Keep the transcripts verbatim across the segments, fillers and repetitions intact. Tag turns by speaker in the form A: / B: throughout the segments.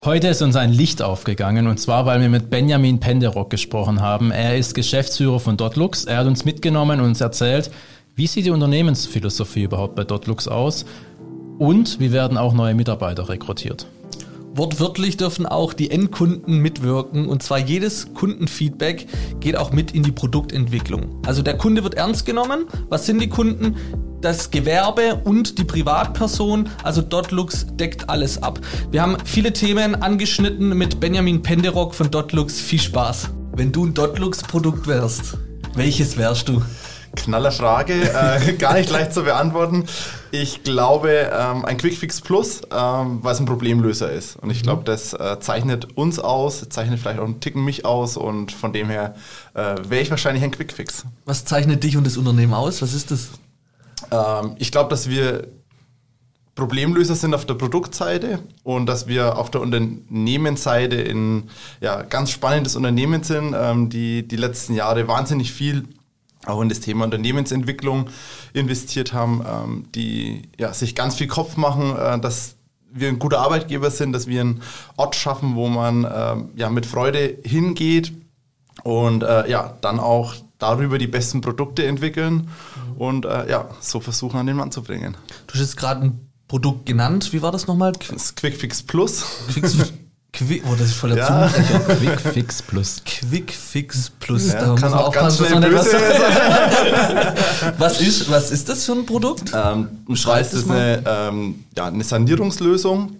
A: Heute ist uns ein Licht aufgegangen und zwar, weil wir mit Benjamin Penderock gesprochen haben. Er ist Geschäftsführer von Dotlux. Er hat uns mitgenommen und uns erzählt, wie sieht die Unternehmensphilosophie überhaupt bei Dotlux aus und wie werden auch neue Mitarbeiter rekrutiert.
B: Wortwörtlich dürfen auch die Endkunden mitwirken und zwar jedes Kundenfeedback geht auch mit in die Produktentwicklung. Also der Kunde wird ernst genommen. Was sind die Kunden? Das Gewerbe und die Privatperson, also Dotlux deckt alles ab. Wir haben viele Themen angeschnitten mit Benjamin Penderock von Dotlux. Viel Spaß. Wenn du ein Dotlux-Produkt wärst, welches wärst du?
C: Knaller Frage, äh, gar nicht leicht zu beantworten. Ich glaube, ähm, ein Quickfix Plus, ähm, weil es ein Problemlöser ist. Und ich glaube, das äh, zeichnet uns aus, zeichnet vielleicht auch einen Ticken mich aus und von dem her äh, wäre ich wahrscheinlich ein Quickfix.
B: Was zeichnet dich und das Unternehmen aus? Was ist das?
C: Ähm, ich glaube, dass wir Problemlöser sind auf der Produktseite und dass wir auf der Unternehmensseite in ja, ganz spannendes Unternehmen sind, ähm, die die letzten Jahre wahnsinnig viel auch in das Thema Unternehmensentwicklung investiert haben, ähm, die ja, sich ganz viel Kopf machen, äh, dass wir ein guter Arbeitgeber sind, dass wir einen Ort schaffen, wo man ähm, ja, mit Freude hingeht und äh, ja, dann auch darüber die besten Produkte entwickeln und äh, ja, so versuchen an den Mann zu bringen.
B: Du hast jetzt gerade ein Produkt genannt, wie war das nochmal?
C: Das Quickfix Plus.
B: Quicks, Quick, oh, das ist voll der
A: ja.
B: Zungenbrecher.
A: Quickfix Plus.
B: Quickfix Plus.
C: Ja,
B: da
C: kann
B: muss man
C: auch ganz schnell
B: was,
C: böse
B: was, ist, was ist das für ein Produkt?
C: Ähm, Schreibt ist eine, ähm, ja, eine Sanierungslösung,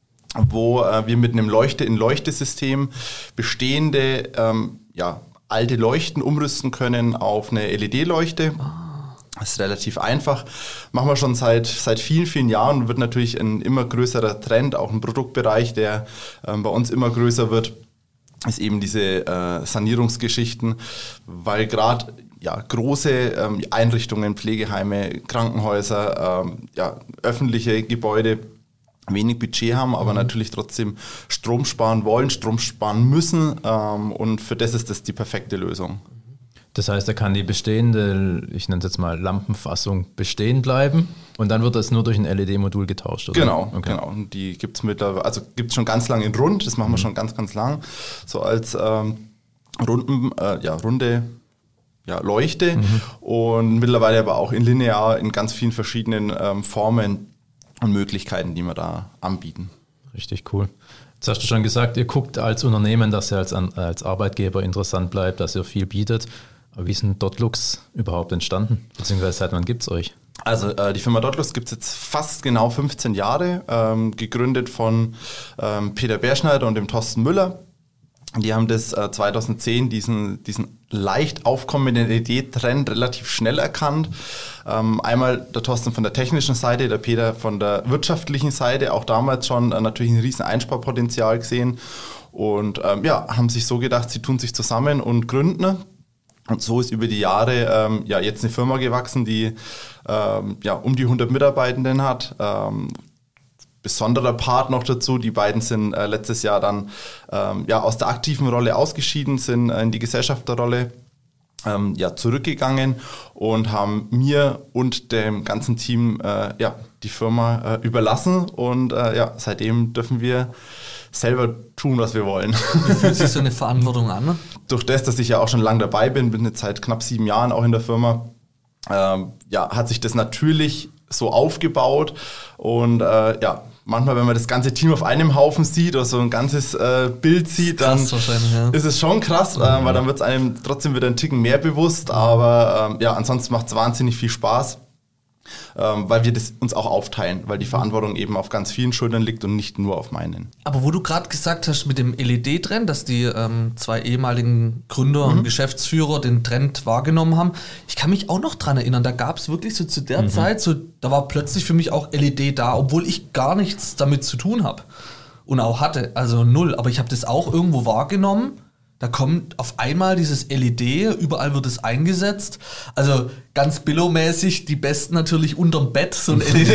C: wo äh, wir mit einem Leuchte-in-Leuchte-System bestehende ähm, ja, alte Leuchten umrüsten können auf eine L E D-Leuchte. Das ist relativ einfach. Machen wir schon seit, seit vielen, vielen Jahren und wird natürlich ein immer größerer Trend, auch ein Produktbereich, der ähm, bei uns immer größer wird, ist eben diese äh, Sanierungsgeschichten, weil gerade ja, große ähm, Einrichtungen, Pflegeheime, Krankenhäuser, ähm, ja, öffentliche Gebäude wenig Budget haben, aber mhm. natürlich trotzdem Strom sparen wollen, Strom sparen müssen ähm, und für das ist das die perfekte Lösung.
A: Das heißt, er kann die bestehende, ich nenne es jetzt mal Lampenfassung, bestehen bleiben und dann wird das nur durch ein L E D-Modul getauscht, oder?
C: Genau,
A: okay.
C: genau. Und die gibt es mittlerweile, also gibt es schon ganz lange in Rund, das machen wir mhm. schon ganz, ganz lang, so als ähm, runden, äh, ja, runde ja, Leuchte mhm. und mittlerweile aber auch in linear in ganz vielen verschiedenen ähm, Formen und Möglichkeiten, die wir da anbieten.
A: Richtig cool. Jetzt hast du schon gesagt, ihr guckt als Unternehmen, dass ihr als, als Arbeitgeber interessant bleibt, dass ihr viel bietet. Aber wie ist denn Dotlux überhaupt entstanden? Beziehungsweise seit wann gibt es euch?
C: Also äh, die Firma Dotlux gibt es jetzt fast genau fünfzehn Jahre, ähm, gegründet von ähm, Peter Berschneider und dem Thorsten Müller. Die haben das äh, zweitausendzehn, diesen, diesen leicht aufkommenden L E D-Trend relativ schnell erkannt. Ähm, einmal der Thorsten von der technischen Seite, der Peter von der wirtschaftlichen Seite, auch damals schon äh, natürlich ein riesen Einsparpotenzial gesehen. Und ähm, ja, haben sich so gedacht, sie tun sich zusammen und gründen. Und so ist über die Jahre ähm, ja, jetzt eine Firma gewachsen, die ähm, ja, um die hundert Mitarbeitenden hat. Ähm, besonderer Part noch dazu, die beiden sind äh, letztes Jahr dann ähm, ja, aus der aktiven Rolle ausgeschieden, sind äh, in die Gesellschafterrolle ähm, ja, zurückgegangen und haben mir und dem ganzen Team äh, ja, die Firma äh, überlassen und äh, ja, seitdem dürfen wir selber tun, was wir wollen.
B: Wie fühlt sich so eine Verantwortung an?
C: Durch das, dass ich ja auch schon lange dabei bin, bin jetzt seit knapp sieben Jahren auch in der Firma, ähm, ja, hat sich das natürlich so aufgebaut und äh, ja, manchmal, wenn man das ganze Team auf einem Haufen sieht oder so ein ganzes äh, Bild sieht, dann
B: ja.
C: ist es schon krass, mhm. äh, weil dann wird es einem trotzdem wieder einen Ticken mehr bewusst, aber ähm, ja, ansonsten macht es wahnsinnig viel Spaß, ähm, weil wir das uns auch aufteilen, weil die Verantwortung eben auf ganz vielen Schultern liegt und nicht nur auf meinen.
B: Aber wo du gerade gesagt hast mit dem L E D-Trend, dass die ähm, zwei ehemaligen Gründer mhm. und Geschäftsführer den Trend wahrgenommen haben, ich kann mich auch noch dran erinnern, da gab es wirklich so zu der mhm. Zeit, so, da war plötzlich für mich auch L E D da, obwohl ich gar nichts damit zu tun habe und auch hatte, also null, aber ich habe das auch irgendwo wahrgenommen. Da kommt auf einmal dieses L E D, überall wird es eingesetzt. Also ganz billow-mäßig, die Besten natürlich unterm Bett, so ein L E D.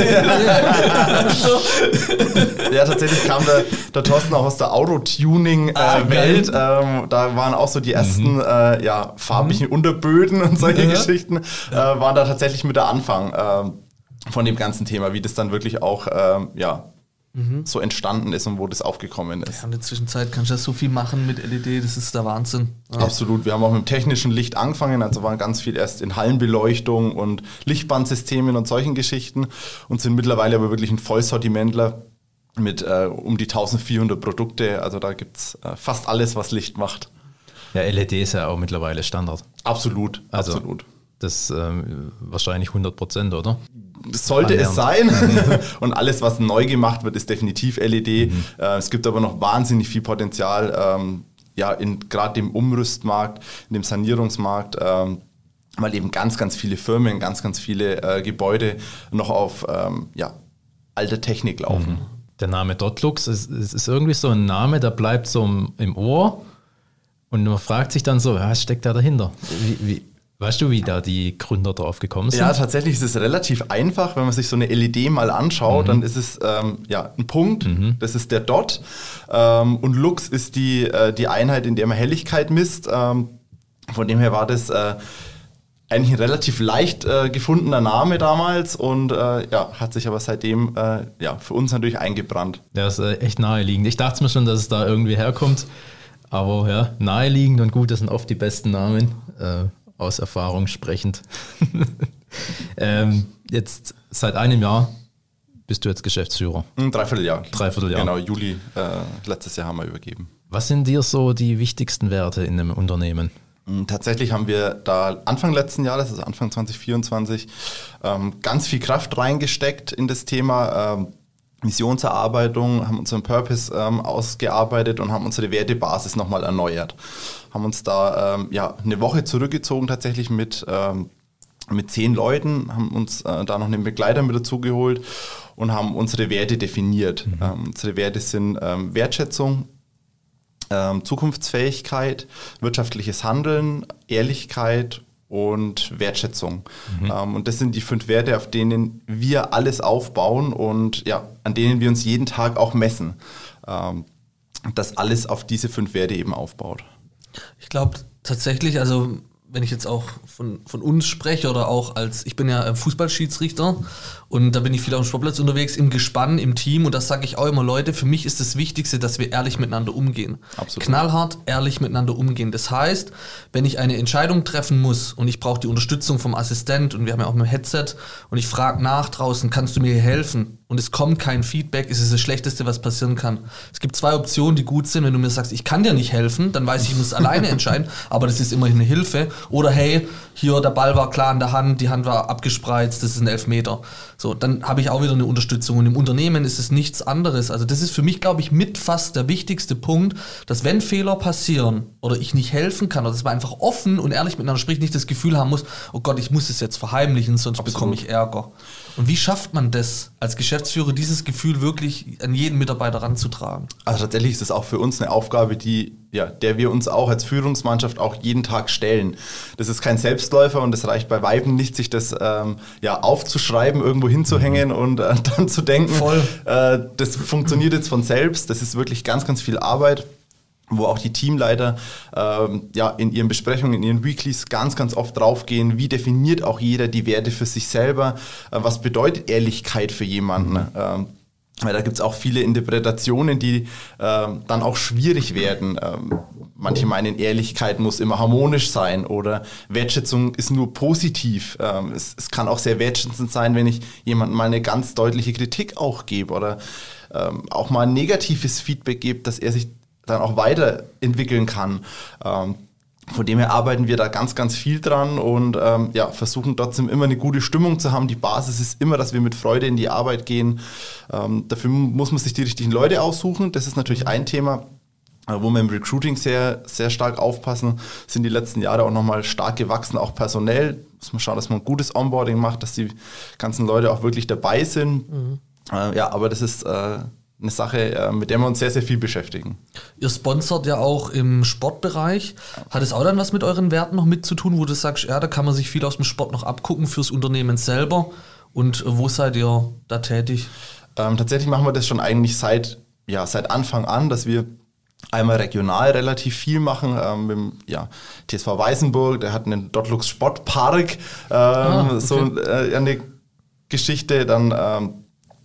C: Ja, tatsächlich kam der, der Thorsten auch aus der Auto-Tuning-Welt. Äh, ähm, da waren auch so die ersten mhm. äh, ja, farbigen mhm. Unterböden und solche ja. Geschichten. Äh, waren da tatsächlich mit der Anfang äh, von dem ganzen Thema, wie das dann wirklich auch ähm, ja, mhm. so entstanden ist und wo das aufgekommen ist.
B: Ja, in der Zwischenzeit kannst du ja so viel machen mit L E D, das ist der Wahnsinn. Ja.
C: Absolut, wir haben auch mit dem technischen Licht angefangen, also waren ganz viel erst in Hallenbeleuchtung und Lichtbandsystemen und solchen Geschichten und sind mittlerweile aber wirklich ein Vollsortimentler mit äh, um die eintausendvierhundert Produkte, also da gibt es äh, fast alles, was Licht macht.
A: Ja, L E D ist ja auch mittlerweile Standard.
C: Absolut,
A: also,
C: absolut.
A: Das ähm, wahrscheinlich hundert Prozent, oder?
C: Sollte es sein. Und alles, was neu gemacht wird, ist definitiv L E D. Mhm. Äh, es gibt aber noch wahnsinnig viel Potenzial, ähm, ja, in gerade dem Umrüstmarkt, in dem Sanierungsmarkt, ähm, weil eben ganz, ganz viele Firmen, ganz, ganz viele äh, Gebäude noch auf ähm, ja, alter Technik laufen.
A: Mhm. Der Name Dotlux ist, ist irgendwie so ein Name, der bleibt so im Ohr und man fragt sich dann so, was steckt da dahinter? Wie, wie, weißt du, wie da die Gründer drauf gekommen sind?
C: Ja, tatsächlich ist es relativ einfach, wenn man sich so eine L E D mal anschaut, mhm. dann ist es ähm, ja, ein Punkt, mhm. das ist der Dot ähm, und Lux ist die, äh, die Einheit, in der man Helligkeit misst. Ähm, von dem her war das äh, eigentlich ein relativ leicht äh, gefundener Name damals und äh, ja, hat sich aber seitdem äh, ja, für uns natürlich eingebrannt.
A: Ja, ist äh, echt naheliegend. Ich dachte mir schon, dass es da irgendwie herkommt, aber ja, naheliegend und gut, das sind oft die besten Namen, äh, aus Erfahrung sprechend. ähm, jetzt seit einem Jahr bist du jetzt Geschäftsführer.
C: Ein Dreivierteljahr.
A: Dreivierteljahr.
C: Genau, Juli äh, letztes Jahr haben wir übergeben.
A: Was sind dir so die wichtigsten Werte in einem Unternehmen?
C: Tatsächlich haben wir da Anfang letzten Jahres, also Anfang zwanzig vierundzwanzig, ähm, ganz viel Kraft reingesteckt in das Thema ähm, Missionserarbeitung, haben unseren Purpose ähm, ausgearbeitet und haben unsere Wertebasis nochmal erneuert. Haben uns da ähm, ja, eine Woche zurückgezogen tatsächlich mit, ähm, mit zehn Leuten, haben uns äh, da noch einen Begleiter mit dazu geholt und haben unsere Werte definiert. Mhm. Ähm, unsere Werte sind ähm, Wertschätzung, Ähm, Zukunftsfähigkeit, wirtschaftliches Handeln, Ehrlichkeit und Wertschätzung. Mhm. Ähm, und das sind die fünf Werte, auf denen wir alles aufbauen und ja, an denen wir uns jeden Tag auch messen. Ähm, dass alles auf diese fünf Werte eben aufbaut.
B: Ich glaube tatsächlich, also wenn ich jetzt auch von, von uns spreche oder auch als, ich bin ja Fußballschiedsrichter und da bin ich viel auf dem Sportplatz unterwegs, im Gespann, im Team und das sage ich auch immer, Leute, für mich ist das Wichtigste, dass wir ehrlich miteinander umgehen.
C: Absolut.
B: Knallhart ehrlich miteinander umgehen. Das heißt, wenn ich eine Entscheidung treffen muss und ich brauche die Unterstützung vom Assistent und wir haben ja auch ein Headset und ich frage nach draußen, kannst du mir hier helfen? Und es kommt kein Feedback, ist es das Schlechteste, was passieren kann. Es gibt zwei Optionen, die gut sind. Wenn du mir sagst, ich kann dir nicht helfen, dann weiß ich, ich muss alleine entscheiden, aber das ist immerhin eine Hilfe. Oder hey, hier der Ball war klar in der Hand, die Hand war abgespreizt, das ist ein Elfmeter. So, dann habe ich auch wieder eine Unterstützung. Und im Unternehmen ist es nichts anderes. Also das ist für mich, glaube ich, mit fast der wichtigste Punkt, dass wenn Fehler passieren oder ich nicht helfen kann, oder dass man einfach offen und ehrlich miteinander spricht, nicht das Gefühl haben muss, oh Gott, ich muss es jetzt verheimlichen, sonst Absolut. bekomme ich Ärger. Und wie schafft man das als Geschäftsführer, dieses Gefühl wirklich an jeden Mitarbeiter ranzutragen?
C: Also tatsächlich ist das auch für uns eine Aufgabe, die, ja, der wir uns auch als Führungsmannschaft auch jeden Tag stellen. Das ist kein Selbstläufer und es reicht bei Weitem nicht, sich das ähm, ja, aufzuschreiben, irgendwo hinzuhängen mhm. und äh, dann zu denken,
B: Voll.
C: Äh, das funktioniert jetzt von selbst. Das ist wirklich ganz, ganz viel Arbeit, wo auch die Teamleiter ähm, ja, in ihren Besprechungen, in ihren Weeklies ganz, ganz oft draufgehen, wie definiert auch jeder die Werte für sich selber, äh, was bedeutet Ehrlichkeit für jemanden. Mhm. Ähm, weil da gibt es auch viele Interpretationen, die ähm, dann auch schwierig werden. Ähm, manche meinen, Ehrlichkeit muss immer harmonisch sein oder Wertschätzung ist nur positiv. Ähm, es, es kann auch sehr wertschätzend sein, wenn ich jemandem mal eine ganz deutliche Kritik auch gebe oder ähm, auch mal ein negatives Feedback gebe, dass er sich dann auch weiterentwickeln kann. Ähm, von dem her arbeiten wir da ganz, ganz viel dran und ähm, ja, versuchen trotzdem immer eine gute Stimmung zu haben. Die Basis ist immer, dass wir mit Freude in die Arbeit gehen. Ähm, dafür muss man sich die richtigen Leute aussuchen. Das ist natürlich ein Thema, äh, wo wir im Recruiting sehr, sehr stark aufpassen. Sind die letzten Jahre auch nochmal stark gewachsen, auch personell. Muss man schauen, dass man ein gutes Onboarding macht, dass die ganzen Leute auch wirklich dabei sind. Mhm. Äh, ja, aber das ist äh, eine Sache, mit der wir uns sehr, sehr viel beschäftigen.
B: Ihr sponsert ja auch im Sportbereich. Hat es auch dann was mit euren Werten noch mit zu tun, wo du sagst, ja, da kann man sich viel aus dem Sport noch abgucken fürs Unternehmen selber? Und wo seid ihr da tätig?
C: Ähm, tatsächlich machen wir das schon eigentlich seit, ja, seit Anfang an, dass wir einmal regional relativ viel machen. Ähm, mit dem, ja, T S V Weißenburg, der hat einen Dotlux Sportpark, ähm, ah, okay. so äh, eine Geschichte. Dann ähm,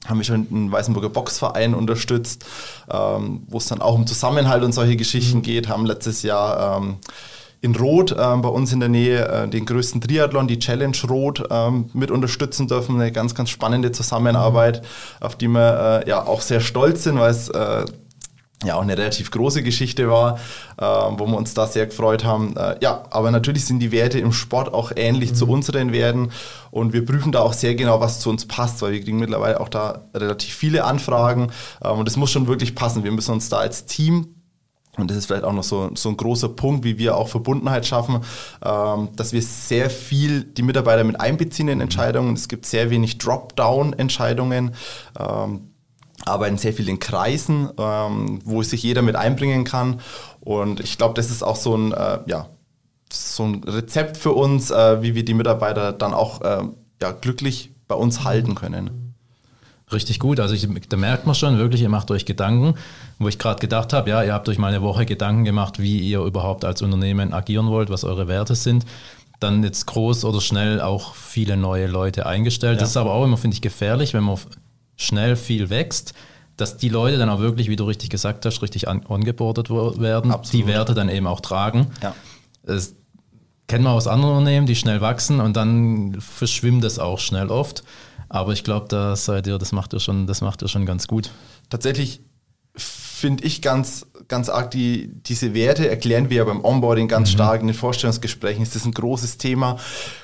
C: haben wir schon einen Weißenburger Boxverein unterstützt, ähm, wo es dann auch um Zusammenhalt und solche Geschichten mhm. geht, haben letztes Jahr ähm, in Roth, äh, bei uns in der Nähe, äh, den größten Triathlon, die Challenge Roth, ähm, mit unterstützen dürfen. Eine ganz, ganz spannende Zusammenarbeit, mhm. auf die wir äh, ja auch sehr stolz sind, weil es äh, ja auch eine relativ große Geschichte war, äh, wo wir uns da sehr gefreut haben. Äh, ja, aber natürlich sind die Werte im Sport auch ähnlich mhm. zu unseren Werten und wir prüfen da auch sehr genau, was zu uns passt, weil wir kriegen mittlerweile auch da relativ viele Anfragen äh, und es muss schon wirklich passen. Wir müssen uns da als Team, und das ist vielleicht auch noch so, so ein großer Punkt, wie wir auch Verbundenheit schaffen, ähm, dass wir sehr viel die Mitarbeiter mit einbeziehen in Entscheidungen. Es gibt sehr wenig Drop-Down-Entscheidungen, ähm, arbeiten sehr viel in Kreisen, ähm, wo sich jeder mit einbringen kann. Und ich glaube, das ist auch so ein, äh, ja, so ein Rezept für uns, äh, wie wir die Mitarbeiter dann auch äh, ja, glücklich bei uns halten können.
A: Richtig gut. Also ich, da merkt man schon wirklich, ihr macht euch Gedanken, wo ich gerade gedacht habe, ja, ihr habt euch mal eine Woche Gedanken gemacht, wie ihr überhaupt als Unternehmen agieren wollt, was eure Werte sind. Dann jetzt groß oder schnell auch viele neue Leute eingestellt. Ja. Das ist aber auch immer, finde ich, gefährlich, wenn man schnell viel wächst, dass die Leute dann auch wirklich, wie du richtig gesagt hast, richtig an, ongeboardet werden, Absolut. Die Werte dann eben auch tragen.
C: Ja.
A: Das kennen wir aus anderen Unternehmen, die schnell wachsen und dann verschwimmt das auch schnell oft. Aber ich glaube, da seid ihr, das macht ihr schon, das macht ihr schon ganz gut.
C: Tatsächlich finde ich ganz, ganz arg, die, diese Werte erklären wir ja beim Onboarding ganz mhm. stark, in den Vorstellungsgesprächen ist das ein großes Thema.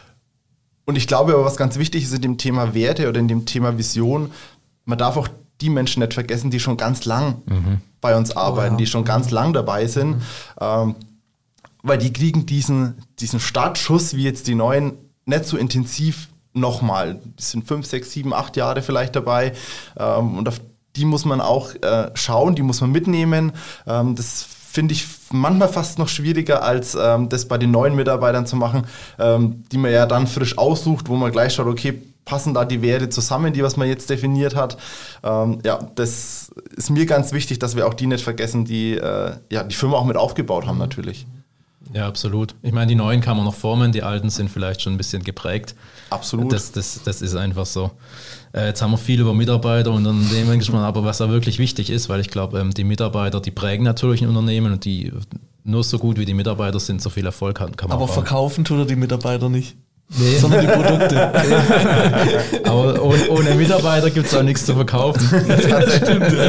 C: Und ich glaube aber, was ganz wichtig ist in dem Thema Werte oder in dem Thema Vision, man darf auch die Menschen nicht vergessen, die schon ganz lang mhm. bei uns arbeiten, oh, ja. die schon ganz lang dabei sind, mhm. ähm, weil die kriegen diesen, diesen Startschuss, wie jetzt die Neuen, nicht so intensiv nochmal. Die sind fünf, sechs, sieben, acht Jahre vielleicht dabei ähm, und auf die muss man auch äh, schauen, die muss man mitnehmen. Ähm, das finde ich manchmal fast noch schwieriger, als ähm, das bei den neuen Mitarbeitern zu machen, ähm, die man ja dann frisch aussucht, wo man gleich schaut, okay, passen da die Werte zusammen, die was man jetzt definiert hat. Ähm, ja, das ist mir ganz wichtig, dass wir auch die nicht vergessen, die äh, ja, die Firma auch mit aufgebaut haben natürlich.
A: Ja, absolut. Ich meine, die neuen kann man noch formen, die alten sind vielleicht schon ein bisschen geprägt.
C: Absolut.
A: Das, das, das ist einfach so. Äh, jetzt haben wir viel über Mitarbeiter und Unternehmen gesprochen, aber was da wirklich wichtig ist, weil ich glaube, ähm, die Mitarbeiter, die prägen natürlich ein Unternehmen und die nur so gut wie die Mitarbeiter sind, so viel Erfolg kann, kann man
B: aber
A: bauen.
B: Verkaufen tut er die Mitarbeiter nicht.
A: Nee.
B: Sondern die Produkte.
A: Aber ohne, ohne Mitarbeiter gibt es auch nichts zu verkaufen.
B: Das stimmt, ja.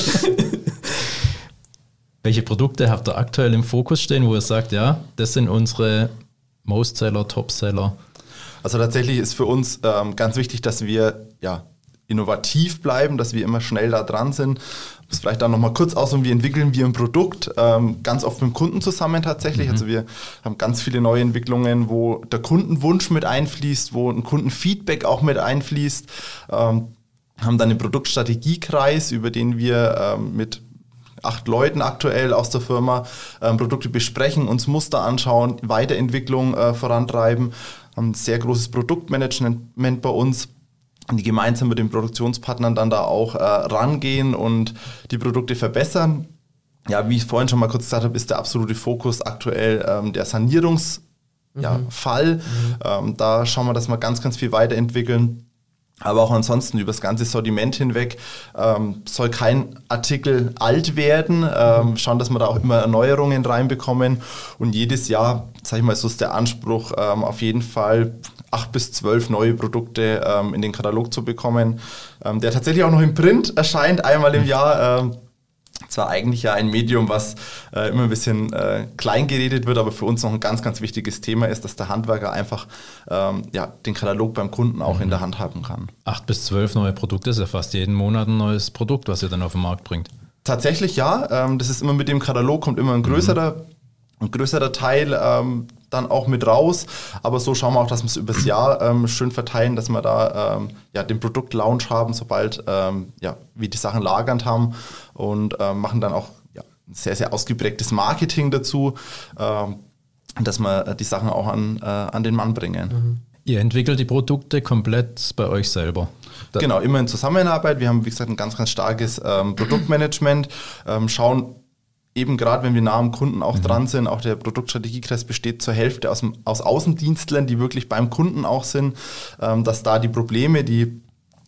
A: Welche Produkte habt ihr aktuell im Fokus stehen, wo ihr sagt, ja, das sind unsere Most-Seller, Top-Seller?
C: Also tatsächlich ist für uns ähm, ganz wichtig, dass wir ja, innovativ bleiben, dass wir immer schnell da dran sind. Das vielleicht dann nochmal kurz aus, und wie entwickeln wir ein Produkt, ähm, ganz oft mit dem Kunden zusammen tatsächlich. Mhm. Also wir haben ganz viele neue Entwicklungen, wo der Kundenwunsch mit einfließt, wo ein Kundenfeedback auch mit einfließt. Ähm, haben dann einen Produktstrategiekreis, über den wir ähm, mit acht Leuten aktuell aus der Firma ähm, Produkte besprechen, uns Muster anschauen, Weiterentwicklung äh, vorantreiben. Haben ein sehr großes Produktmanagement bei uns, die gemeinsam mit den Produktionspartnern dann da auch äh, rangehen und die Produkte verbessern. Ja, wie ich vorhin schon mal kurz gesagt habe, ist der absolute Fokus aktuell ähm, der Sanierungsfall. Mhm. Ja, mhm. ähm, da schauen wir, dass wir ganz, ganz viel weiterentwickeln. Aber auch ansonsten über das ganze Sortiment hinweg ähm, soll kein Artikel alt werden. Ähm, schauen, dass wir da auch immer Erneuerungen reinbekommen. Und jedes Jahr, sag ich mal, so ist der Anspruch, ähm, auf jeden Fall acht bis zwölf neue Produkte ähm, in den Katalog zu bekommen, ähm, der tatsächlich auch noch im Print erscheint, einmal im Jahr. Ähm, zwar eigentlich ja ein Medium, was äh, immer ein bisschen äh, klein geredet wird, aber für uns noch ein ganz, ganz wichtiges Thema ist, dass der Handwerker einfach ähm, ja, den Katalog beim Kunden auch mhm. in der Hand haben kann.
A: Acht bis zwölf neue Produkte, ist ja fast jeden Monat ein neues Produkt, was ihr dann auf den Markt bringt.
C: Tatsächlich ja, ähm, das ist immer mit dem Katalog, kommt immer ein größerer, mhm. ein größerer Teil ähm, dann auch mit raus, aber so schauen wir auch, dass wir es übers Jahr ähm, schön verteilen, dass wir da ähm, ja, den Produktlaunch haben, sobald ähm, ja, wir die Sachen lagernd haben und ähm, machen dann auch ja, ein sehr, sehr ausgeprägtes Marketing dazu, ähm, dass wir die Sachen auch an, äh, an den Mann bringen.
A: Mhm. Ihr entwickelt die Produkte komplett bei euch selber?
C: Da genau, immer in Zusammenarbeit. Wir haben, wie gesagt, ein ganz, ganz starkes ähm, Produktmanagement, ähm, schauen eben gerade, wenn wir nah am Kunden auch mhm. dran sind, auch der Produktstrategiekreis besteht zur Hälfte aus, aus Außendienstlern, die wirklich beim Kunden auch sind, ähm, dass da die Probleme, die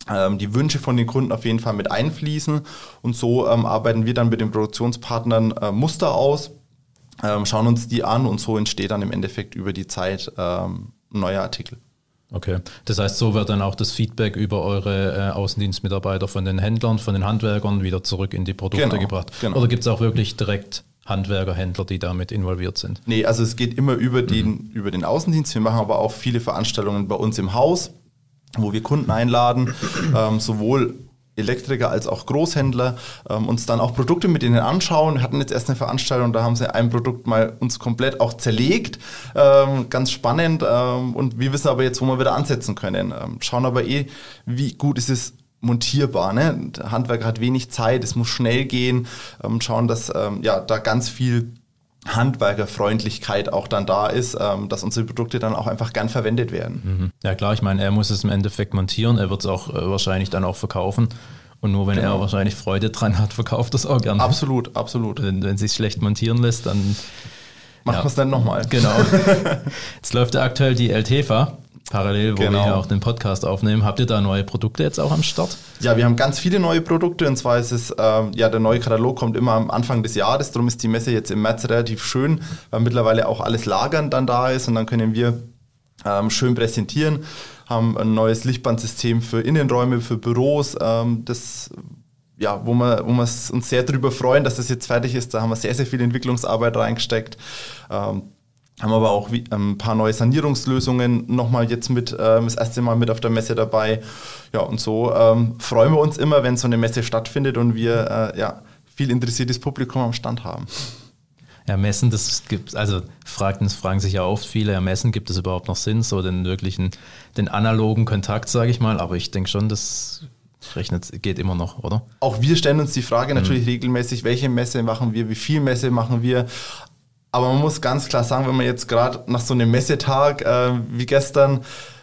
C: ähm, die Wünsche von den Kunden auf jeden Fall mit einfließen. Und so ähm, arbeiten wir dann mit den Produktionspartnern äh, Muster aus, ähm, schauen uns die an und so entsteht dann im Endeffekt über die Zeit ähm, ein neuer Artikel.
A: Okay, das heißt, so wird dann auch das Feedback über eure äh, Außendienstmitarbeiter von den Händlern, von den Handwerkern wieder zurück in die Produkte
C: Genau,
A: gebracht.
C: genau.
A: Oder gibt es auch wirklich direkt Handwerker, Händler, die damit involviert sind?
C: Nee, also es geht immer über den, mhm. über den Außendienst. Wir machen aber auch viele Veranstaltungen bei uns im Haus, wo wir Kunden einladen, ähm, sowohl Elektriker als auch Großhändler, ähm, uns dann auch Produkte mit denen anschauen. Wir hatten jetzt erst eine Veranstaltung, da haben sie ein Produkt mal uns komplett auch zerlegt. Ähm, ganz spannend. Ähm, und wir wissen aber jetzt, wo wir wieder ansetzen können. Ähm, schauen aber eh, wie gut ist es montierbar. Ne? Der Handwerker hat wenig Zeit, es muss schnell gehen. Ähm, schauen, dass ähm, ja, da ganz viel Handwerkerfreundlichkeit auch dann da ist, ähm, dass unsere Produkte dann auch einfach gern verwendet werden.
A: Mhm. Ja klar, ich meine, er muss es im Endeffekt montieren, er wird es auch äh, wahrscheinlich dann auch verkaufen und nur wenn genau. er wahrscheinlich Freude dran hat, verkauft es auch gerne.
C: Absolut, absolut.
A: Wenn, wenn es sich schlecht montieren lässt, dann
C: machen
A: ja.
C: wir es dann nochmal.
A: Genau. Jetzt läuft ja aktuell die L T F A. Parallel, wo
C: genau.
A: wir hier auch den Podcast aufnehmen. Habt ihr da neue Produkte jetzt auch am Start?
C: Ja, wir haben ganz viele neue Produkte und zwar ist es, ähm, ja, der neue Katalog kommt immer am Anfang des Jahres, darum ist die Messe jetzt im März relativ schön, weil mittlerweile auch alles Lagern dann da ist und dann können wir ähm, schön präsentieren, haben ein neues Lichtbandsystem für Innenräume, für Büros, ähm, das ja, wo wir, wo wir uns sehr darüber freuen, dass das jetzt fertig ist, da haben wir sehr, sehr viel Entwicklungsarbeit reingesteckt. Ähm, Haben aber auch wie, ähm, ein paar neue Sanierungslösungen nochmal jetzt mit, ähm, das erste Mal mit auf der Messe dabei. Ja, und so ähm, freuen wir uns immer, wenn so eine Messe stattfindet und wir äh, ja, viel interessiertes Publikum am Stand haben.
A: Ja, Messen, das gibt, also fragt, das fragen sich ja oft viele, ja, Messen, gibt es überhaupt noch Sinn, so den wirklichen, den analogen Kontakt, sage ich mal, aber ich denke schon, das rechnet, geht immer noch, oder?
C: Auch wir stellen uns die Frage natürlich mhm. regelmäßig, welche Messe machen wir, wie viel Messe machen wir. Aber man muss ganz klar sagen, wenn man jetzt gerade nach so einem Messetag äh, wie gestern,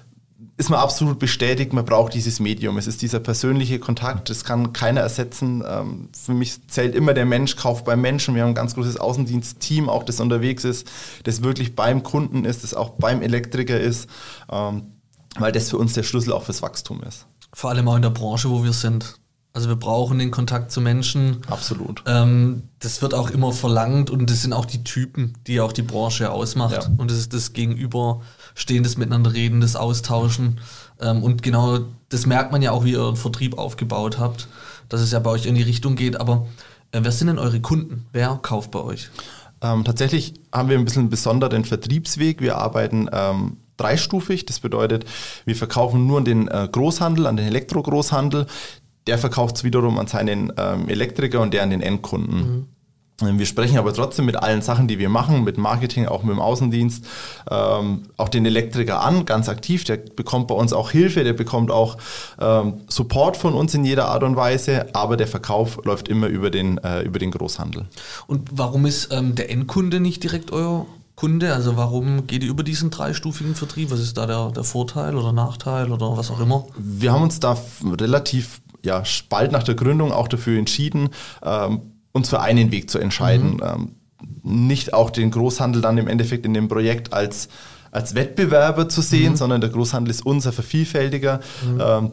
C: ist man absolut bestätigt, man braucht dieses Medium. Es ist dieser persönliche Kontakt, das kann keiner ersetzen. Ähm, für mich zählt immer der Mensch, kauft beim Menschen. Wir haben ein ganz großes Außendienstteam, auch das unterwegs ist, das wirklich beim Kunden ist, das auch beim Elektriker ist, ähm, weil das für uns der Schlüssel auch fürs Wachstum ist.
B: Vor allem auch in der Branche, wo wir sind. Also wir brauchen den Kontakt zu Menschen.
C: Absolut.
B: Ähm, das wird auch immer verlangt und das sind auch die Typen, die auch die Branche ausmacht. Ja. Und das ist das Gegenüberstehen, das Miteinander reden, das Austauschen. Ähm, und genau das merkt man ja auch, wie ihr euren Vertrieb aufgebaut habt, dass es ja bei euch in die Richtung geht. Aber äh, wer sind denn eure Kunden? Wer kauft bei euch?
C: Ähm, tatsächlich haben wir ein bisschen einen besonderen Vertriebsweg. Wir arbeiten ähm, dreistufig. Das bedeutet, wir verkaufen nur an den äh, Großhandel, an den Elektrogroßhandel. Der verkauft es wiederum an seinen ähm, Elektriker und der an den Endkunden. Mhm. Wir sprechen aber trotzdem mit allen Sachen, die wir machen, mit Marketing, auch mit dem Außendienst, ähm, auch den Elektriker an, ganz aktiv. Der bekommt bei uns auch Hilfe, der bekommt auch ähm, Support von uns in jeder Art und Weise, aber der Verkauf läuft immer über den, äh, über den Großhandel.
B: Und warum ist ähm, der Endkunde nicht direkt euer Kunde? Also warum geht ihr über diesen dreistufigen Vertrieb? Was ist da der, der Vorteil oder Nachteil oder was auch immer?
C: Wir haben uns da relativ ja, bald nach der Gründung auch dafür entschieden, ähm, uns für einen Weg zu entscheiden. Mhm. Ähm, nicht auch den Großhandel dann im Endeffekt in dem Projekt als, als Wettbewerber zu sehen, mhm. sondern der Großhandel ist unser Vervielfältiger. Mhm. Ähm,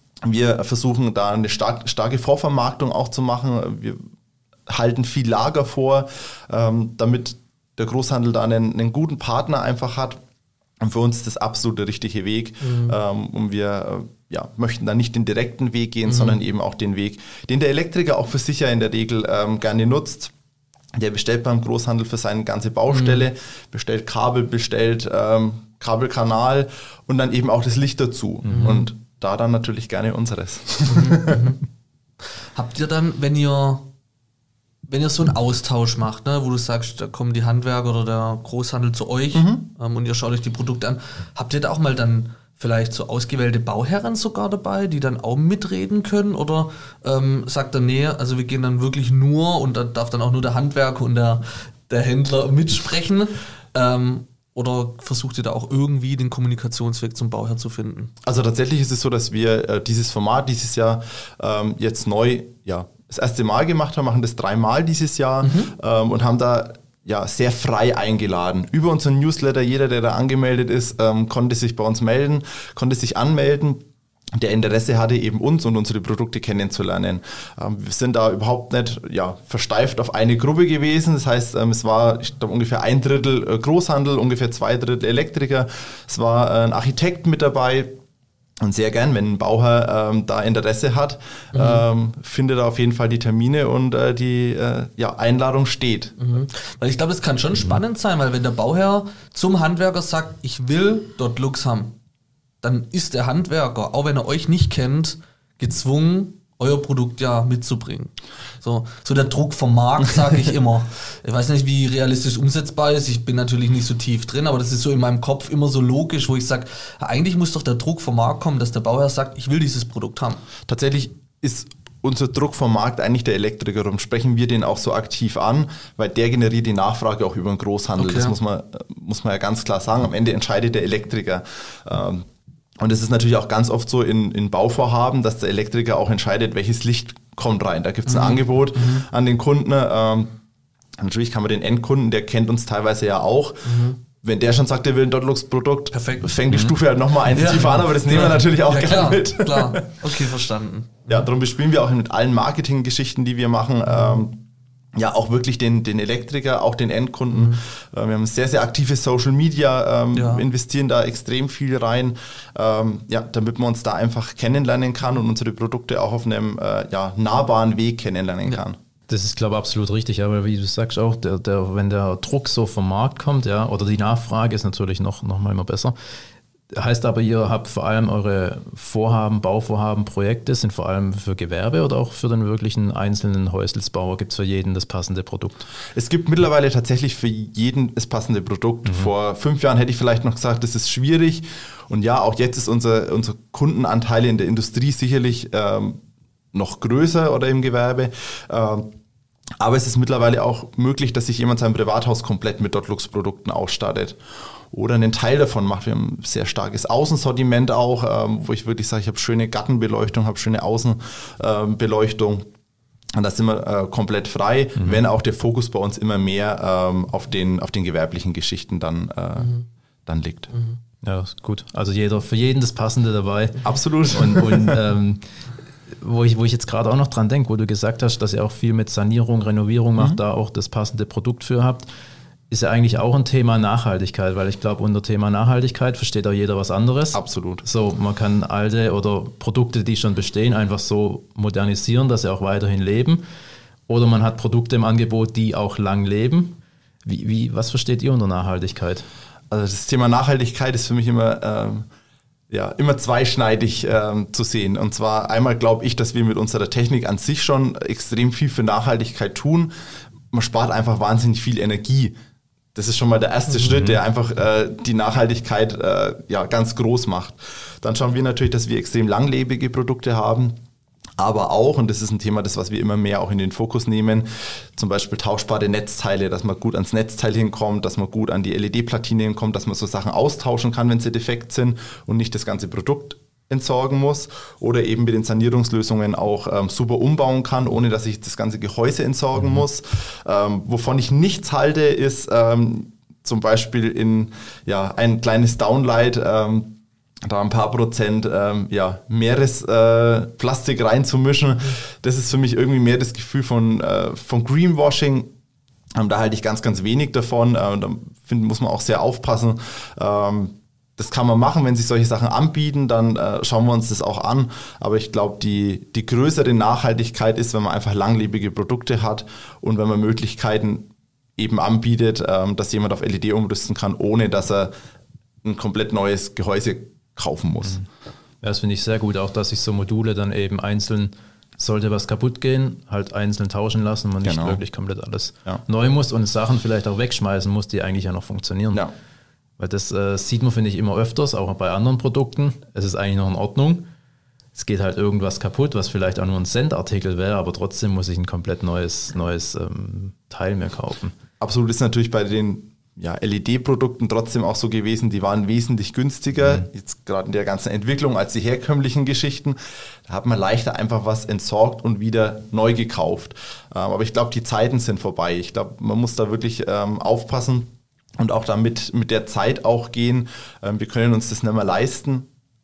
C: wir versuchen da eine stark, starke Vorvermarktung auch zu machen. Wir halten viel Lager vor, ähm, damit der Großhandel da einen, einen guten Partner einfach hat. Und für uns ist das absolut der richtige Weg. Mhm. Ähm, und wir äh, ja, möchten da nicht den direkten Weg gehen, mhm. sondern eben auch den Weg, den der Elektriker auch für sich ja in der Regel ähm, gerne nutzt. Der bestellt beim Großhandel für seine ganze Baustelle, mhm. bestellt Kabel, bestellt ähm, Kabelkanal und dann eben auch das Licht dazu. Mhm. Und da dann natürlich gerne unseres.
B: Mhm. Habt ihr dann, wenn ihr Wenn ihr so einen Austausch macht, ne, wo du sagst, da kommen die Handwerker oder der Großhandel zu euch mhm. ähm, und ihr schaut euch die Produkte an, habt ihr da auch mal dann vielleicht so ausgewählte Bauherren sogar dabei, die dann auch mitreden können? Oder ähm, sagt er, nee, also wir gehen dann wirklich nur und da darf dann auch nur der Handwerker und der, der Händler mitsprechen? Ähm, oder versucht ihr da auch irgendwie den Kommunikationsweg zum Bauherr zu finden?
C: Also tatsächlich ist es so, dass wir äh, dieses Format dieses Jahr ähm, jetzt neu, ja, das erste Mal gemacht haben, machen das dreimal dieses Jahr mhm. ähm, und haben da ja sehr frei eingeladen. Über unseren Newsletter, jeder, der da angemeldet ist, ähm, konnte sich bei uns melden, konnte sich anmelden. der Interesse hatte, eben uns und unsere Produkte kennenzulernen. Ähm, wir sind da überhaupt nicht ja, versteift auf eine Gruppe gewesen. Das heißt, ähm, es war ich glaube, ungefähr ein Drittel äh, Großhandel, ungefähr zwei Drittel Elektriker. Es war äh, ein Architekt mit dabei. Und sehr gern, wenn ein Bauherr ähm, da Interesse hat, mhm. ähm, findet er auf jeden Fall die Termine und äh, die äh, ja, Einladung steht.
B: Mhm. Weil ich glaube, das kann schon mhm. spannend sein, weil wenn der Bauherr zum Handwerker sagt, ich will dort Lux haben, dann ist der Handwerker, auch wenn er euch nicht kennt, gezwungen, euer Produkt ja mitzubringen. So, so der Druck vom Markt, sage ich immer. Ich weiß nicht, wie realistisch umsetzbar ist. Ich bin natürlich nicht so tief drin, aber das ist so in meinem Kopf immer so logisch, wo ich sage, eigentlich muss doch der Druck vom Markt kommen, dass der Bauherr sagt, ich will dieses Produkt haben.
C: Tatsächlich ist unser Druck vom Markt eigentlich der Elektriker. Darum sprechen wir den auch so aktiv an, weil der generiert die Nachfrage auch über den Großhandel. Okay. Das muss man, muss man ja ganz klar sagen. Am Ende entscheidet der Elektriker. Ähm, Und es ist natürlich auch ganz oft so in, in Bauvorhaben, dass der Elektriker auch entscheidet, welches Licht kommt rein. Da gibt es ein mhm. Angebot mhm. an den Kunden. Ähm, natürlich kann man den Endkunden, der kennt uns teilweise ja auch. Mhm. Wenn der schon sagt, der will ein Dotlux-Produkt, perfekt, fängt die mhm. Stufe halt nochmal eins ja. tiefer an, aber das nehmen ja. wir natürlich auch ja, gerne
B: klar,
C: mit.
B: Klar, okay, verstanden.
C: Ja, darum bespielen wir auch mit allen Marketinggeschichten, die wir machen, ähm, ja, auch wirklich den, den Elektriker, auch den Endkunden. Mhm. Äh, wir haben sehr, sehr aktive Social Media, ähm, ja. investieren da extrem viel rein, ähm, ja, damit man uns da einfach kennenlernen kann und unsere Produkte auch auf einem äh, ja, nahbaren Weg kennenlernen
A: ja.
C: kann.
A: Das ist, glaube ich, absolut richtig, aber wie du sagst auch, der, der, wenn der Druck so vom Markt kommt, ja, oder die Nachfrage ist natürlich noch, noch mal immer besser. Heißt aber, ihr habt vor allem eure Vorhaben, Bauvorhaben, Projekte, sind vor allem für Gewerbe oder auch für den wirklichen einzelnen Häuselsbauer? Gibt es für jeden das passende Produkt?
C: Es gibt mittlerweile tatsächlich für jeden das passende Produkt. Mhm. Vor fünf Jahren hätte ich vielleicht noch gesagt, das ist schwierig. Und ja, auch jetzt ist unser, unser Kundenanteil in der Industrie sicherlich ähm, noch größer oder im Gewerbe. Ähm, aber es ist mittlerweile auch möglich, dass sich jemand sein Privathaus komplett mit Dotlux-Produkten ausstattet oder einen Teil davon macht. Wir haben ein sehr starkes Außensortiment auch, ähm, wo ich wirklich sage, ich habe schöne Gartenbeleuchtung, habe schöne Außenbeleuchtung. Ähm, und da sind wir äh, komplett frei, mhm. wenn auch der Fokus bei uns immer mehr ähm, auf, den, auf den gewerblichen Geschichten dann, äh, mhm. dann liegt.
A: Mhm. Ja, gut. Also jeder, für jeden das Passende dabei.
C: Absolut.
A: Und, und ähm, wo ich, wo ich jetzt gerade auch noch dran denke, wo du gesagt hast, dass ihr auch viel mit Sanierung, Renovierung macht, mhm. da auch das passende Produkt für habt, ist ja eigentlich auch ein Thema Nachhaltigkeit, weil ich glaube, unter Thema Nachhaltigkeit versteht auch jeder was anderes.
C: Absolut.
A: So, man kann alte oder Produkte, die schon bestehen, einfach so modernisieren, dass sie auch weiterhin leben. Oder man hat Produkte im Angebot, die auch lang leben. Wie, wie, was versteht ihr unter Nachhaltigkeit?
C: Also das Thema Nachhaltigkeit ist für mich immer... Ähm Ja, immer zweischneidig ähm, zu sehen. Und zwar einmal glaube ich, dass wir mit unserer Technik an sich schon extrem viel für Nachhaltigkeit tun. Man spart einfach wahnsinnig viel Energie. Das ist schon mal der erste mhm. Schritt, der einfach äh, die Nachhaltigkeit äh, ja, ganz groß macht. Dann schauen wir natürlich, dass wir extrem langlebige Produkte haben. Aber auch, und das ist ein Thema, das was wir immer mehr auch in den Fokus nehmen, zum Beispiel tauschbare Netzteile, dass man gut ans Netzteil hinkommt, dass man gut an die L E D-Platine hinkommt, dass man so Sachen austauschen kann, wenn sie defekt sind und nicht das ganze Produkt entsorgen muss. Oder eben mit den Sanierungslösungen auch ähm, super umbauen kann, ohne dass ich das ganze Gehäuse entsorgen mhm. muss. Ähm, wovon ich nichts halte, ist ähm, zum Beispiel in ja, ein kleines Downlight, ähm, da ein paar Prozent ähm, ja, Meeresplastik äh, reinzumischen. Das ist für mich irgendwie mehr das Gefühl von, äh, von Greenwashing. Ähm, da halte ich ganz, ganz wenig davon. Äh, da find, muss man auch sehr aufpassen. Ähm, das kann man machen, wenn sich solche Sachen anbieten, dann äh, schauen wir uns das auch an. Aber ich glaube, die, die größere Nachhaltigkeit ist, wenn man einfach langlebige Produkte hat und wenn man Möglichkeiten eben anbietet, ähm, dass jemand auf L E D umrüsten kann, ohne dass er ein komplett neues Gehäuse kaufen muss.
A: Ja, das finde ich sehr gut, auch dass sich so Module dann eben einzeln, sollte was kaputt gehen, halt einzeln tauschen lassen, man genau. nicht wirklich komplett alles ja. neu muss und Sachen vielleicht auch wegschmeißen muss, die eigentlich ja noch funktionieren. Ja. Weil das äh, sieht man, finde ich, immer öfters, auch bei anderen Produkten. Es ist eigentlich noch in Ordnung. Es geht halt irgendwas kaputt, was vielleicht auch nur ein Cent-Artikel wäre, aber trotzdem muss ich ein komplett neues, neues ähm, Teil mir kaufen.
C: Absolut, ist natürlich bei den ja, L E D-Produkten trotzdem auch so gewesen, die waren wesentlich günstiger, mhm. jetzt gerade in der ganzen Entwicklung, als die herkömmlichen Geschichten. Da hat man leichter einfach was entsorgt und wieder neu gekauft. Ähm, aber ich glaube, die Zeiten sind vorbei. Ich glaube, man muss da wirklich ähm, aufpassen und auch damit mit der Zeit auch gehen. Ähm, wir können uns das nicht mehr leisten,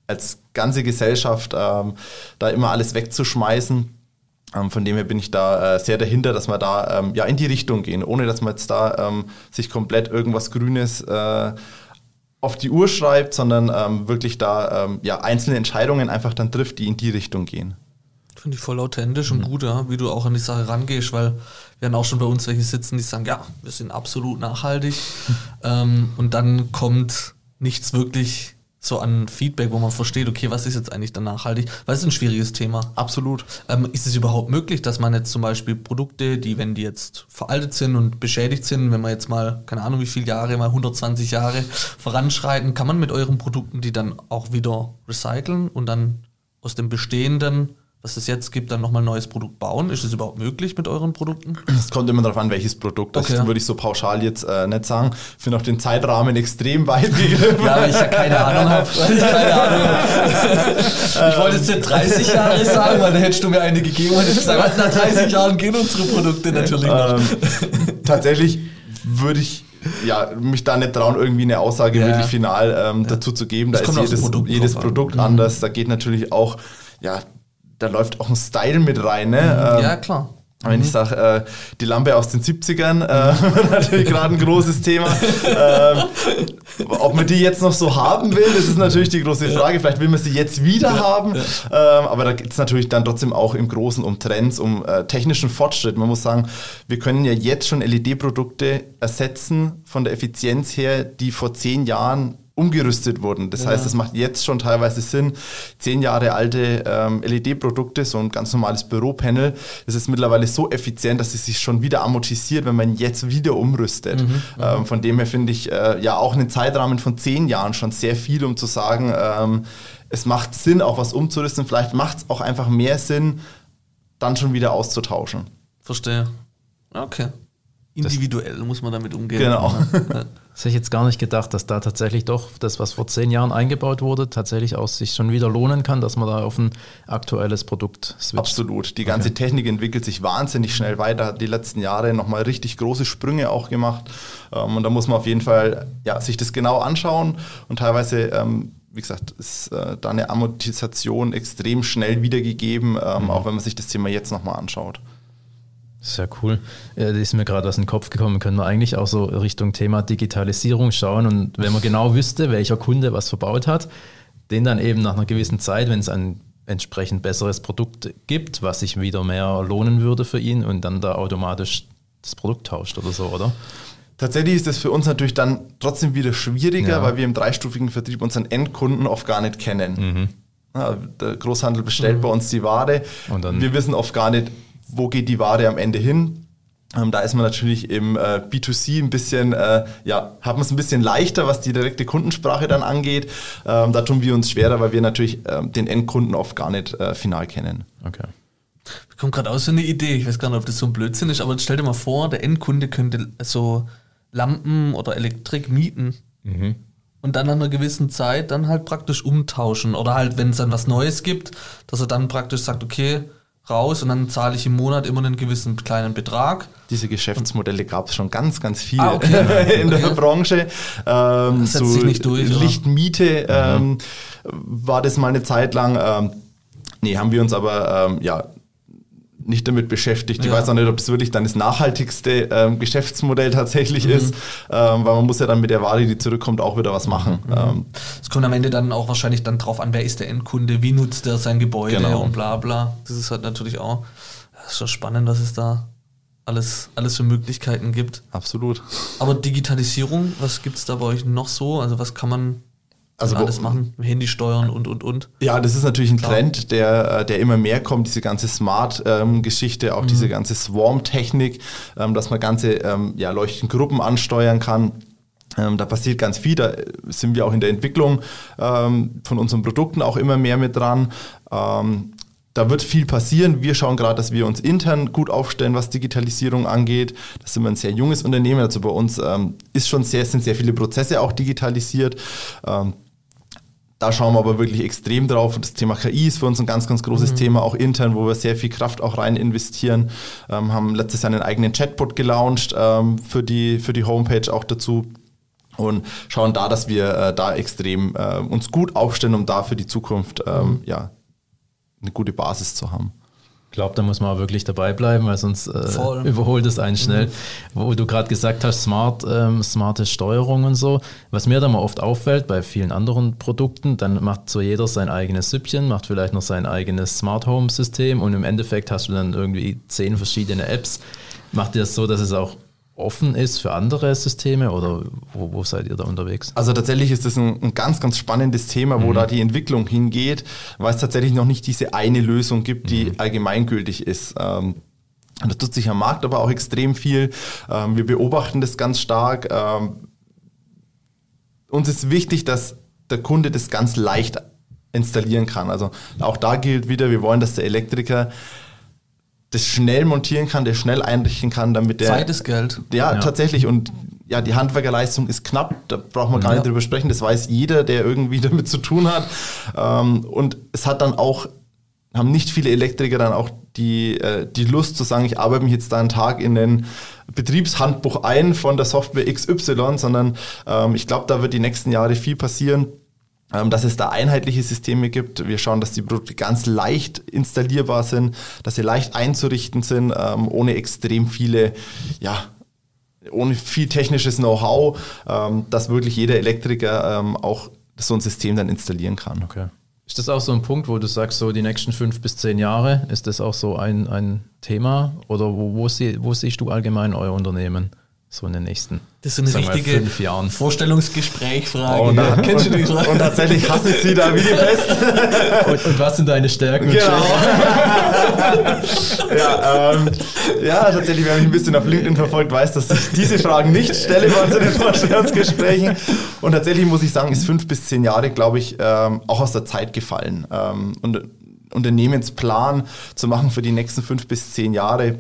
C: als ganze Gesellschaft ähm, da immer alles wegzuschmeißen. Ähm, von dem her bin ich da äh, sehr dahinter, dass wir da ähm, ja in die Richtung gehen, ohne dass man jetzt da ähm, sich komplett irgendwas Grünes äh, auf die Uhr schreibt, sondern ähm, wirklich da ähm, ja, einzelne Entscheidungen einfach dann trifft, die in die Richtung gehen.
B: Finde ich voll authentisch und gut, ja, wie du auch an die Sache rangehst, weil wir haben auch schon bei uns welche sitzen, die sagen, ja, wir sind absolut nachhaltig ähm, und dann kommt nichts wirklich so an Feedback, wo man versteht, okay, was ist jetzt eigentlich dann nachhaltig? Weil es ist ein schwieriges Thema.
C: Absolut.
B: Ähm, ist es überhaupt möglich, dass man jetzt zum Beispiel Produkte, die, wenn die jetzt veraltet sind und beschädigt sind, wenn man jetzt mal, keine Ahnung wie viele Jahre, mal hundertzwanzig Jahre voranschreiten, kann man mit euren Produkten die dann auch wieder recyceln und dann aus dem bestehenden, was es jetzt gibt, dann nochmal ein neues Produkt bauen? Ist das überhaupt möglich mit euren Produkten?
C: Es kommt immer darauf an, welches Produkt. Das
B: Okay.
C: würde ich so pauschal jetzt äh, nicht sagen. Ich finde auch den Zeitrahmen extrem weit gegriffen.
B: Ja, weil ich ja keine Ahnung habe. Weil ich keine Ahnung habe. Ich wollte jetzt nicht dreißig Jahre sagen, weil dann hättest du mir eine gegeben und ich gesagt, nach dreißig Jahren gehen unsere Produkte natürlich noch.
C: Ähm, tatsächlich würde ich ja, mich da nicht trauen, irgendwie eine Aussage
B: Ja.
C: wirklich final ähm, dazu zu geben. Da
B: Das
C: ist
B: kommt aufs
C: jedes
B: Produkt
C: jedes
B: drauf an.
C: Produkt
B: Mhm.
C: anders. Da geht natürlich auch, ja, da läuft auch ein Style mit rein. Ne? Ähm,
B: Ja, klar.
C: Wenn ich sage, äh, die Lampe aus den siebzigern, äh, natürlich gerade ein großes Thema. Ähm, ob man die jetzt noch so haben will, das ist natürlich die große Frage. Vielleicht will man sie jetzt wieder haben. Ähm, aber da geht es natürlich dann trotzdem auch im Großen um Trends, um äh, technischen Fortschritt. Man muss sagen, wir können ja jetzt schon L E D-Produkte ersetzen von der Effizienz her, die vor zehn Jahren umgerüstet wurden. Das
B: Ja.
C: heißt, es macht jetzt schon teilweise Sinn, zehn Jahre alte ähm, L E D-Produkte, so ein ganz normales Büropanel, das ist mittlerweile so effizient, dass es sich schon wieder amortisiert, wenn man jetzt wieder umrüstet.
B: Mhm,
C: ähm, von dem her finde ich äh, ja auch einen Zeitrahmen von zehn Jahren schon sehr viel, um zu sagen, ähm, es macht Sinn, auch was umzurüsten. Vielleicht macht es auch einfach mehr Sinn, dann schon wieder auszutauschen.
B: Verstehe. Okay. Individuell muss man damit umgehen.
C: Genau.
B: Ja.
A: Das hätte ich jetzt gar nicht gedacht, dass da tatsächlich doch das, was vor zehn Jahren eingebaut wurde, tatsächlich auch sich schon wieder lohnen kann, dass man da auf ein aktuelles Produkt switcht.
C: Absolut. Die ganze
A: Okay.
C: Technik entwickelt sich wahnsinnig schnell weiter, hat die letzten Jahre nochmal richtig große Sprünge auch gemacht. Ähm, und da muss man auf jeden Fall ja, sich das genau anschauen und teilweise, ähm, wie gesagt, ist äh, da eine Amortisation extrem schnell wiedergegeben, ähm,
A: Mhm.
C: auch wenn man sich das Thema jetzt nochmal anschaut.
A: Sehr cool. Ja, das ist mir gerade aus dem Kopf gekommen. Können wir eigentlich auch so Richtung Thema Digitalisierung schauen und wenn man genau wüsste, welcher Kunde was verbaut hat, den dann eben nach einer gewissen Zeit, wenn es ein entsprechend besseres Produkt gibt, was sich wieder mehr lohnen würde für ihn und dann da automatisch das Produkt tauscht oder so, oder?
C: Tatsächlich ist das für uns natürlich dann trotzdem wieder schwieriger,
A: Ja.
C: weil wir im dreistufigen Vertrieb unseren Endkunden oft gar nicht kennen. Ja, der Großhandel bestellt bei uns die Ware.
A: Und dann-
C: wir wissen oft gar nicht, wo geht die Ware am Ende hin. Ähm, da ist man natürlich im äh, B zwei C ein bisschen, äh, ja, hat man es ein bisschen leichter, was die direkte Kundensprache dann angeht. Ähm, da tun wir uns schwerer, weil wir natürlich ähm, den Endkunden oft gar nicht äh, final kennen.
A: Okay.
B: Mir kommt gerade aus so eine Idee, ich weiß gar nicht, ob das so ein Blödsinn ist, aber stell dir mal vor, der Endkunde könnte so Lampen oder Elektrik mieten und dann nach einer gewissen Zeit dann halt praktisch umtauschen oder halt, wenn es dann was Neues gibt, dass er dann praktisch sagt, okay, raus und dann zahle ich im Monat immer einen gewissen kleinen Betrag.
C: Diese Geschäftsmodelle gab es schon ganz, ganz viele
B: Ah, okay.
C: in der
B: Okay.
C: Branche. Ähm,
B: Das setzt sich nicht durch, oder?
C: Lichtmiete ähm, war das mal eine Zeit lang. Ähm, nee, haben wir uns aber ähm, ja nicht damit beschäftigt. Ich
B: Ja.
C: weiß auch nicht, ob das wirklich dann das nachhaltigste ähm, Geschäftsmodell tatsächlich
B: Mhm.
C: ist, ähm, weil man muss ja dann mit der Ware, die zurückkommt, auch wieder was machen.
B: Mhm.
C: Ähm,
B: Es kommt am Ende dann auch wahrscheinlich dann drauf an, wer ist der Endkunde, wie nutzt er sein Gebäude
C: Genau.
B: und bla bla. Das ist halt natürlich auch, das ist schon spannend, was es da alles, alles für Möglichkeiten gibt.
C: absolut.
B: Aber Digitalisierung, was gibt es da bei euch noch so? Also was kann man
C: Also
B: alles
C: wo-
B: machen? Handy steuern und und und.
C: Ja, das ist natürlich ein
B: Klar.
C: Trend, der, äh, der immer mehr kommt, diese ganze Smart-Geschichte, auch diese ganze Swarm-Technik, ähm, dass man ganze ähm, ja, Leuchtengruppen ansteuern kann. Ähm, da passiert ganz viel, da sind wir auch in der Entwicklung ähm, von unseren Produkten auch immer mehr mit dran. Ähm, da wird viel passieren. Wir schauen gerade, dass wir uns intern gut aufstellen, was Digitalisierung angeht. Das sind wir ein sehr junges Unternehmen. Also bei uns ähm, ist schon sehr, sind sehr viele Prozesse auch digitalisiert. Ähm, Da schauen wir aber wirklich extrem drauf. Und das Thema K I ist für uns ein ganz, ganz großes Thema, auch intern, wo wir sehr viel Kraft auch rein investieren. Ähm, haben letztes Jahr einen eigenen Chatbot gelauncht ähm, für die, für die Homepage auch dazu. und schauen da, dass wir äh, da extrem äh, uns gut aufstellen, um da für die Zukunft ähm, mhm. ja, eine gute Basis zu haben.
A: Ich glaube, da muss man auch wirklich dabei bleiben, weil sonst äh, überholt es einen schnell. Mhm. Wo du gerade gesagt hast, smart, ähm, smarte Steuerung und so. Was mir da mal oft auffällt bei vielen anderen Produkten, dann macht so jeder sein eigenes Süppchen, macht vielleicht noch sein eigenes Smart Home System und im Endeffekt hast du dann irgendwie zehn verschiedene Apps. Macht ihr das so, dass es auch offen ist für andere Systeme oder wo, wo seid ihr da unterwegs?
C: Also tatsächlich ist das ein, ein ganz, ganz spannendes Thema, wo mhm. da die Entwicklung hingeht, weil es tatsächlich noch nicht diese eine Lösung gibt, die mhm. allgemeingültig ist. Ähm, da tut sich am Markt aber auch extrem viel. Ähm, wir beobachten das ganz stark. Ähm, uns ist wichtig, dass der Kunde das ganz leicht installieren kann. Also auch da gilt wieder, wir wollen, dass der Elektriker das schnell montieren kann, der schnell einrichten kann, damit der...
B: Zeit ist Geld.
C: Ja, ja, tatsächlich. Und ja, die Handwerkerleistung ist knapp, da braucht man gar ja. nicht drüber sprechen. Das weiß jeder, der irgendwie damit zu tun hat. Und es hat dann auch, haben nicht viele Elektriker dann auch die, die Lust zu sagen, ich arbeite mich jetzt da einen Tag in den Betriebshandbuch ein von der Software X Y, sondern ich glaube, da wird die nächsten Jahre viel passieren, dass es da einheitliche Systeme gibt. Wir schauen, dass die Produkte ganz leicht installierbar sind, dass sie leicht einzurichten sind, ähm, ohne extrem viele, ja, ohne viel technisches Know-how, ähm, dass wirklich jeder Elektriker ähm, auch so ein System dann installieren kann.
A: Okay. Ist das auch so ein Punkt, wo du sagst, so die nächsten fünf bis zehn Jahre, ist das auch so ein, ein Thema? Oder wo, wo, sie, wo siehst du allgemein euer Unternehmen? So in den nächsten,
B: das ist eine richtige
A: fünf Jahren.
B: Vorstellungsgespräch-Frage.
C: Oh, da, Kennst du die Frage? Und tatsächlich hasse ich sie da wie die Pest.
A: Und, und was sind deine Stärken?
C: Genau. ja, ähm, ja, tatsächlich, wer mich ein bisschen auf LinkedIn verfolgt, weiß, dass ich diese Fragen nicht stelle bei uns in den Vorstellungsgesprächen. Und tatsächlich muss ich sagen, ist fünf bis zehn Jahre, glaube ich, ähm, auch aus der Zeit gefallen. Ähm, und Unternehmensplan zu machen für die nächsten fünf bis zehn Jahre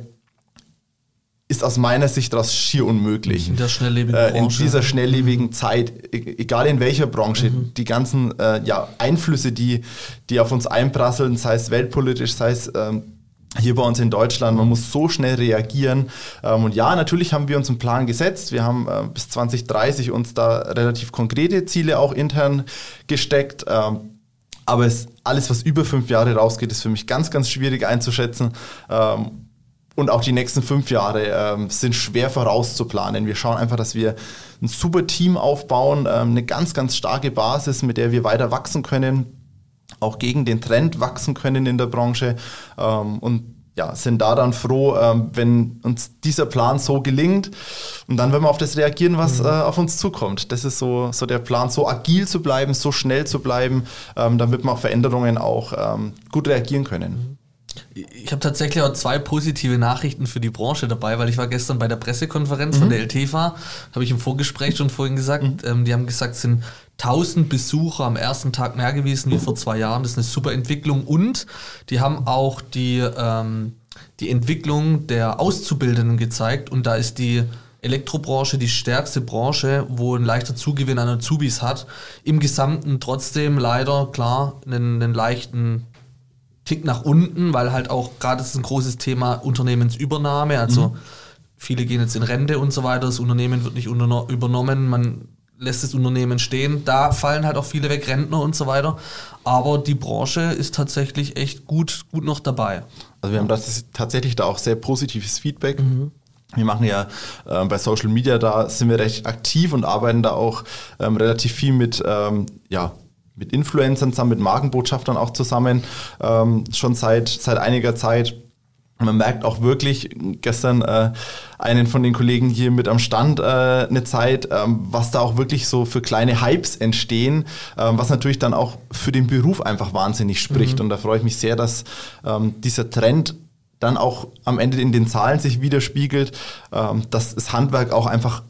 C: ist aus meiner Sicht daraus schier unmöglich.
B: In der schnelllebigen
C: äh,
B: Branche.
C: In dieser schnelllebigen Zeit, e- egal in welcher Branche, mhm. die ganzen äh, ja, Einflüsse, die, die auf uns einprasseln, sei es weltpolitisch, sei es ähm, hier bei uns in Deutschland, man muss so schnell reagieren. Ähm, und ja, natürlich haben wir uns einen Plan gesetzt. Wir haben äh, bis zwanzig dreißig uns da relativ konkrete Ziele auch intern gesteckt. Ähm, aber es, alles, was über fünf Jahre rausgeht, ist für mich ganz, ganz schwierig einzuschätzen. Ähm, Und auch die nächsten fünf Jahre ähm, sind schwer vorauszuplanen. Wir schauen einfach, dass wir ein super Team aufbauen, ähm, eine ganz, ganz starke Basis, mit der wir weiter wachsen können, auch gegen den Trend wachsen können in der Branche. Ähm, und ja, sind da dann froh, ähm, wenn uns dieser Plan so gelingt. Und dann werden wir auf das reagieren, was mhm. äh, auf uns zukommt. Das ist so, so der Plan, so agil zu bleiben, so schnell zu bleiben, ähm, damit wir auf Veränderungen auch ähm, gut reagieren können. Mhm.
B: Ich habe tatsächlich auch zwei positive Nachrichten für die Branche dabei, weil ich war gestern bei der Pressekonferenz mhm. von der L T F A, habe ich im Vorgespräch schon vorhin gesagt, mhm. ähm, die haben gesagt, es sind tausend Besucher am ersten Tag mehr gewesen wie vor zwei Jahren, das ist eine super Entwicklung und die haben auch die, ähm, die Entwicklung der Auszubildenden gezeigt und da ist die Elektrobranche die stärkste Branche, wo ein leichter Zugewinn an Azubis hat, im Gesamten trotzdem leider, klar, einen, einen leichten Tick nach unten, weil halt auch gerade das ist ein großes Thema Unternehmensübernahme, also mhm. viele gehen jetzt in Rente und so weiter, das Unternehmen wird nicht unterno- übernommen, man lässt das Unternehmen stehen, da fallen halt auch viele weg, Rentner und so weiter, aber die Branche ist tatsächlich echt gut, gut noch dabei.
C: Also wir haben das tatsächlich da auch sehr positives Feedback. Mhm. Wir machen ja äh, bei Social Media, da sind wir recht aktiv und arbeiten da auch ähm, relativ viel mit, ähm, ja, mit Influencern zusammen, mit Markenbotschaftern auch zusammen, ähm, schon seit, seit einiger Zeit. Und man merkt auch wirklich, gestern äh, einen von den Kollegen hier mit am Stand äh, eine Zeit, ähm, was da auch wirklich so für kleine Hypes entstehen, ähm, was natürlich dann auch für den Beruf einfach wahnsinnig spricht. Mhm. Und da freue ich mich sehr, dass ähm, dieser Trend dann auch am Ende in den Zahlen sich widerspiegelt, ähm, dass das Handwerk auch einfach,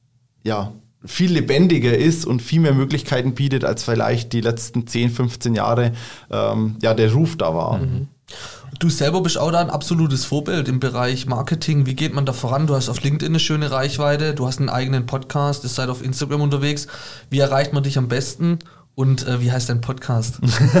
C: ja, viel lebendiger ist und viel mehr Möglichkeiten bietet, als vielleicht die letzten zehn, fünfzehn Jahre ähm, ja, der Ruf da war.
B: Mhm. Du selber bist auch da ein absolutes Vorbild im Bereich Marketing. Wie geht man da voran? Du hast auf LinkedIn eine schöne Reichweite, du hast einen eigenen Podcast, ihr seid auf Instagram unterwegs. Wie erreicht man dich am besten? Und äh, wie heißt dein Podcast?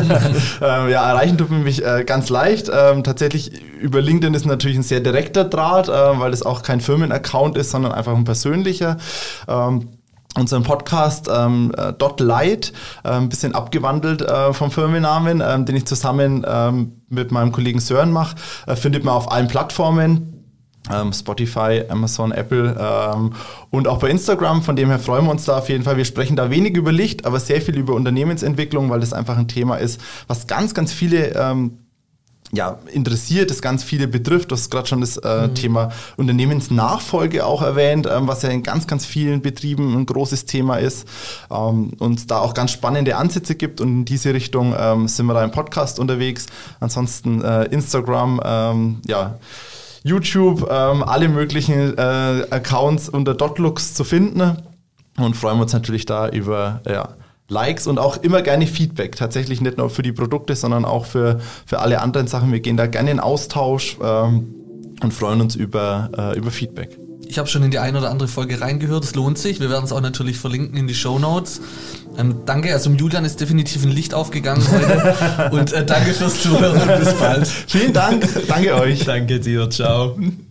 C: ähm, ja, erreichen tut man mich äh, ganz leicht. Ähm, tatsächlich über LinkedIn ist natürlich ein sehr direkter Draht, äh, weil es auch kein Firmenaccount ist, sondern einfach ein persönlicher. Ähm, unseren Podcast ähm, Dot Light, äh, ein bisschen abgewandelt äh, vom Firmennamen, äh, den ich zusammen ähm, mit meinem Kollegen Sören mache, äh, findet man auf allen Plattformen. Ähm, Spotify, Amazon, Apple ähm, und auch bei Instagram. Von dem her freuen wir uns da auf jeden Fall. Wir sprechen da wenig über Licht, aber sehr viel über Unternehmensentwicklung, weil das einfach ein Thema ist, was ganz, ganz viele ähm, ja, interessiert, das ganz viele betrifft. Du hast gerade schon das äh, mhm. Thema Unternehmensnachfolge auch erwähnt, ähm, was ja in ganz, ganz vielen Betrieben ein großes Thema ist ähm, und da auch ganz spannende Ansätze gibt und in diese Richtung ähm, sind wir da im Podcast unterwegs. Ansonsten äh, Instagram, ähm, ja, YouTube, ähm, alle möglichen äh, Accounts unter Dotlux zu finden und freuen uns natürlich da über ja, Likes und auch immer gerne Feedback. Tatsächlich nicht nur für die Produkte, sondern auch für, für alle anderen Sachen. Wir gehen da gerne in Austausch ähm, und freuen uns über, äh, über Feedback.
B: Ich habe schon in die eine oder andere Folge reingehört, es lohnt sich. Wir werden es auch natürlich verlinken in die Shownotes. Ähm, danke, also im Julian ist definitiv ein Licht aufgegangen heute und äh, danke fürs Zuhören und bis bald.
C: Vielen Dank, danke euch.
A: Danke dir, ciao.